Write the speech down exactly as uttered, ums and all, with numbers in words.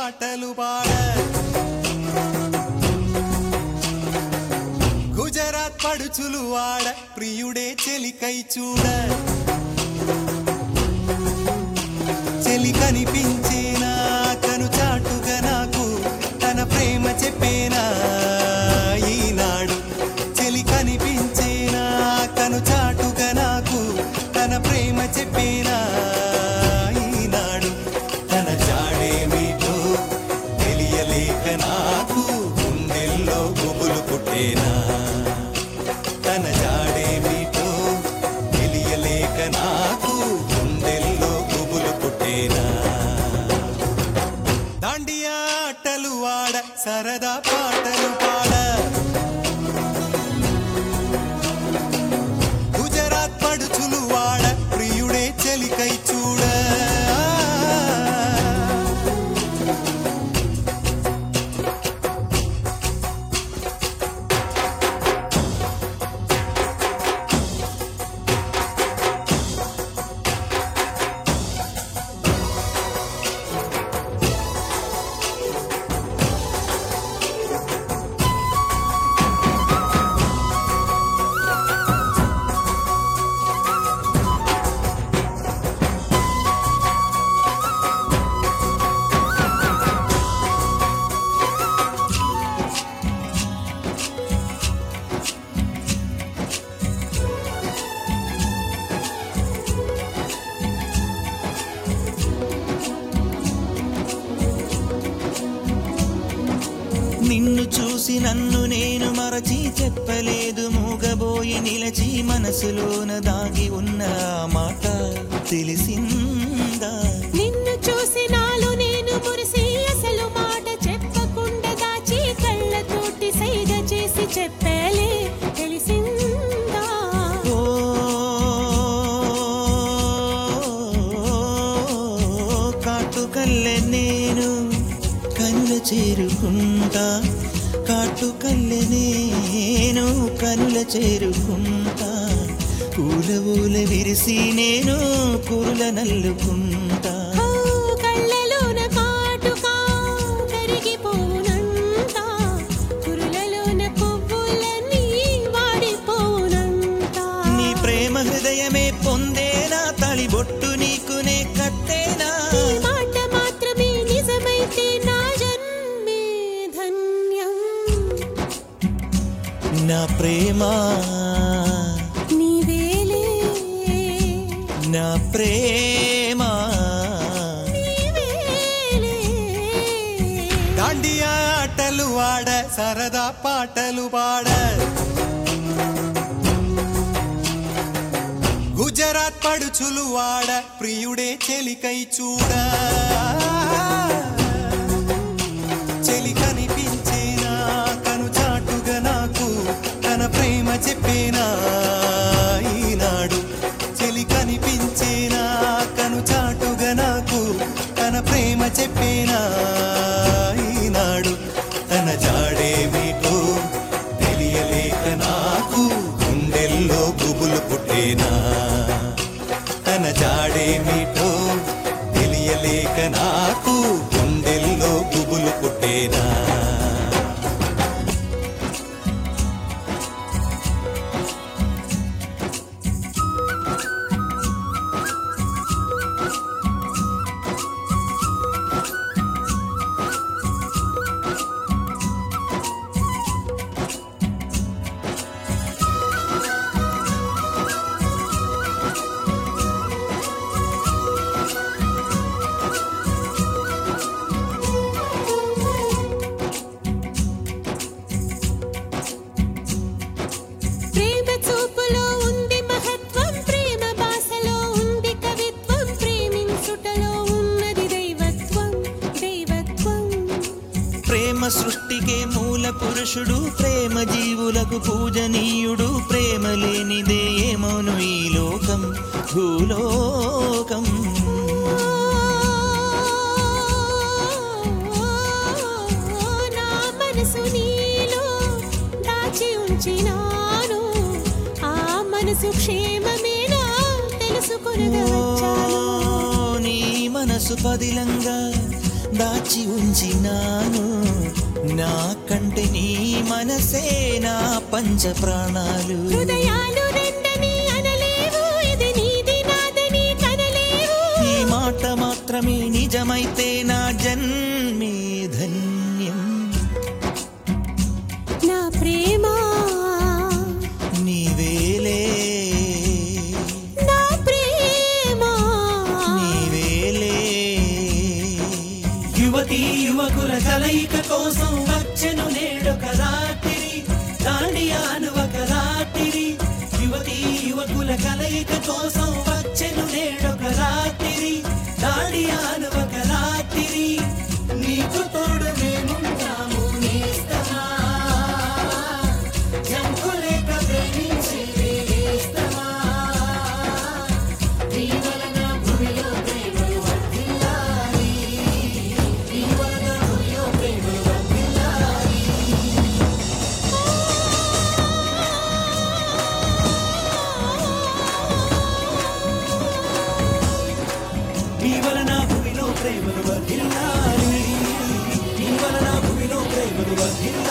పాటలు పాడ గుజరాత్ పడుచులు వాడ ప్రియుడే చెలికై చూడ చెలి కనిపించేనా కను చాటుగా నాకు తన ప్రేమ చెప్పేనా ఈనాడు చెలి కనిపించేనా కను చాటుగా నాకు తన ప్రేమ చెప్పేనా ఈనాడు తన జాడేమిటో తెలియలేక నాకు గుండెల్లో గుబులు పుట్టేనా తన జాడేమిటో తెలియలేక నాకు గుండెల్లో గుబులు పుట్టేనా దాండియా ఆటలు వాడ సరదా పాటలు పాడ గుజరాత్ పడుచులు వాడ ప్రియుడే చెలికై చూడ నిన్ను చూసి నన్ను నేను మరచి చెప్పలేదు మూగబోయి నిలచి మనసులోన దాగి ఉన్న మాట తెలిసిందా నిన్ను చూసి నాలో నేను మురిసి అసలు మాట చెప్పకుండా దాచి కళ్ళతోటి సైగ చేసి చెప్పలే తెలిసిందా ఓ కాటుకల్లె నేను కనుల చేరుకుంటా కాటుకల్లె నేను కనుల చేరుకుంటా పూల ఊల విరిసి నేను కురుల నల్లుకుంటా ఓ కళ్ళలోన కాటుకా కరిగిపోనంతా కురులలోన పువ్వులన్నీ వాడిపోనంతా నీ ప్రేమ హృదయమే పొందేనా తళి బొట్టు నీకునే కట్టేనా ఈ మాట మాత్రమే నిజమైతే నా జన్మే ధన్యం నా ప్రేమ నీవేలే నా ప్రేమ నీవేలే దాండియా ఆటలు వాడ సరదా పాటలు పాడ గుజరాత్ పడుచులు వాడ ప్రియుడే చెలికై చూడ చెలి కనిపించేనా కను చాటుగా నాకు తన ప్రేమ చెప్పేనా ఈనాడు చెలి కనిపించేనా కను చాటుగా నాకు తన ప్రేమ చెప్పేనా ఈనాడు తన జాడేమిటో తెలియలేక నాకు గుండెల్లో గుబులు పుట్టేనా తన జాడేమిటో తెలియలేక నాకు గుండెల్లో గుబులు పుట్టేనా ప్రేమ చూపులో ఉంది మహత్వం ప్రేమ భాషలో ఉంది కవిత్వం ప్రేమించుటలో ఉన్నది దైవత్వం దైవత్వం ప్రేమ సృష్టికే మూల పురుషుడు ప్రేమ జీవులకు పూజనీయుడు ప్రేమ లేనిదే ఏమోను ఈ లోకం భూలోకం నా మనసు నీలో దాచి ఉంచినాను ఆ మనసు క్షేమమేనా తెలుసుకొనగా వచ్చాను నీ మనసు పదిలంగా దాచి ఉంచినాను నా కంటే నీ మనసే నా పంచ ప్రాణాలు హృదయాలు రెండని అనలేవు ఇది నీది నాదని కనలేవు ఈ మాట మాత్రమే నిజమైతే నా జన్మే ధన్యం నా ప్రేమ నీవేలే నా ప్రేమ నీవేలే యువతి యువకుల కలయిక కోసం వచ్చెను నేడొక రాత్రి దాండియాను ఒక రాత్రి యువతి యువకుల కలయిక కోసం వచ్చెను నేడొక రాత్రి దాండియాను ఒక రాత్రి నీకు తోడు మేముంటాము నేస్తమా జంకులేక ప్రేమించి వేస్తమా నీ వలన భూమిలో ప్రేమలు వర్ధిల్లాలి నీ వలన భూమిలో ప్రేమలు వర్ధిల్లాలి నీ వలన భూమిలో ప్రేమలు వర్ధిల్లాలి నీ వలన భూమిలో ప్రేమలు వర్ధిల్లాలి